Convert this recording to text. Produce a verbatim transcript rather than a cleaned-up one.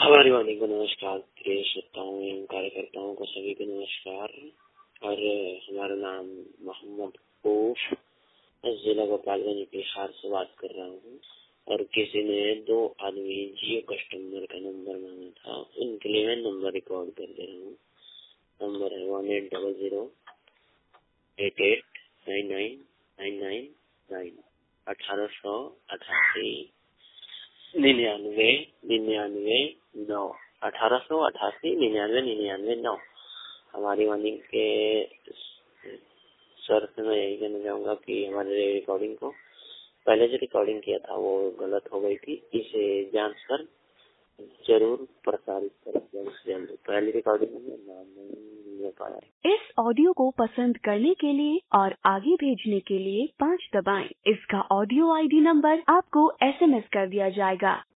हमारी वाणी को नमस्कार, प्रिय श्रोताओं एवं कार्यकर्ताओं को सभी को नमस्कार। और हमारा नाम मोहम्मद कूफ, जिला गोपालगंज बिहार से बात कर रहा हूँ। और किसी ने दो आदमी जियो कस्टमर का नंबर मांगा था, उनके लिए मैं नंबर रिकॉर्ड कर दे रहा हूँ। नंबर है one eight double zero eight eight nine nine nine nine nine अठारह सौ अठासी निन्यानवे निन्यानवे नौ अठारह सौ अठासी निन्यानवे निन्यानवे नौ। हमारी वाणी के सर से मैं यही कहना चाहूँगा कि हमारे रिकॉर्डिंग को पहले जो रिकॉर्डिंग किया था वो गलत हो गई थी, इसे जांच कर जरूर प्रसारित करें जल्द से जल्द। पहली रिकॉर्डिंग में नाम नहीं ले पाया। इस ऑडियो को पसंद करने के लिए और आगे भेजने के लिए पाँच दबाएं। इसका ऑडियो आईडी नंबर आपको एसएमएस कर दिया जाएगा।